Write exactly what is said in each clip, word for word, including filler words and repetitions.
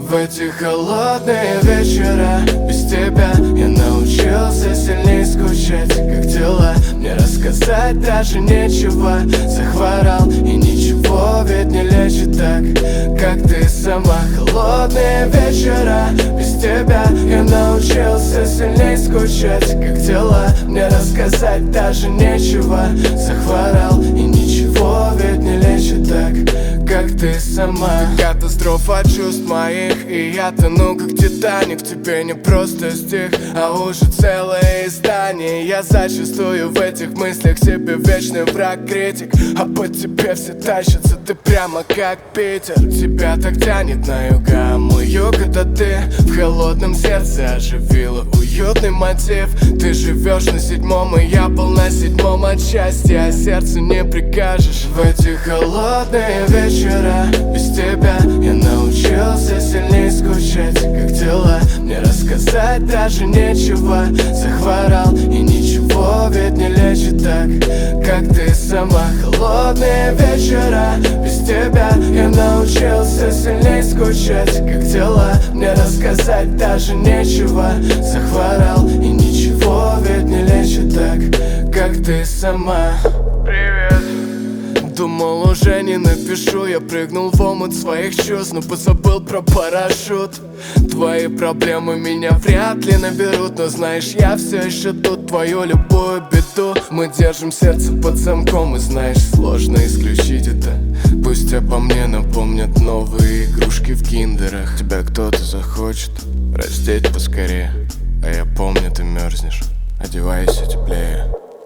В эти холодные вечера без тебя я научился сильней скучать. Как дела? Мне рассказать даже нечего. Захворал и ничего ведь не лечит так, как ты сама. Холодные вечера без тебя я научился сильней скучать. Как дела? Мне рассказать даже нечего. Захворал и ничего ведь не лечит так, как ты сама. Катастрофа чувств моих, и я тону как Титаник. Тебе не просто стих, а уже целое издание. Я зачастую в этих мыслях себе вечный враг, критик. А по тебе все тащатся, ты прямо как Питер. Тебя так тянет на юга, а мой юг это ты. В холодном сердце оживила уютный мотив. Ты живешь на седьмом, и я был на седьмом от счастья. А сердцу не прикажешь. В эти холодные вечера без тебя я научился сильней скучать. Как дела? Мне рассказать даже нечего. Захворал и ничего ведь не лечит так, как ты сама. Холодные вечера без тебя я научился сильней скучать. Как дела? Мне рассказать даже нечего. Захворал и ничего ведь не лечит так, как ты сама. Привет. Думал, уже не напишу. Я прыгнул в омут своих чувств, но позабыл про парашют. Твои проблемы меня вряд ли наберут, но знаешь, я все еще тут. Твою любую беду мы держим сердце под замком. И знаешь, сложно исключить это. Пусть обо мне напомнят новые игрушки в киндерах. Тебя кто-то захочет раздеть поскорее, а я помню, ты мерзнешь. Одевайся теплее.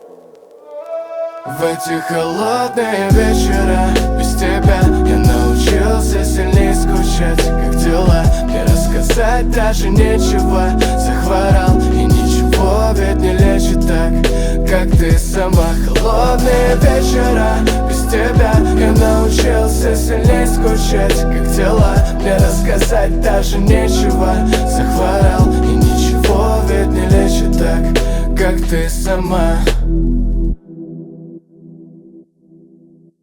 В эти холодные вечера без тебя я научился сильней скучать. Как дела? Мне рассказать даже нечего. Захворал и ничего ведь не лечит так, как ты сама. Холодные вечера без тебя я научился сильней скучать. Как дела? Мне рассказать даже нечего. Захворал и ничего ведь не лечит так, как ты сама.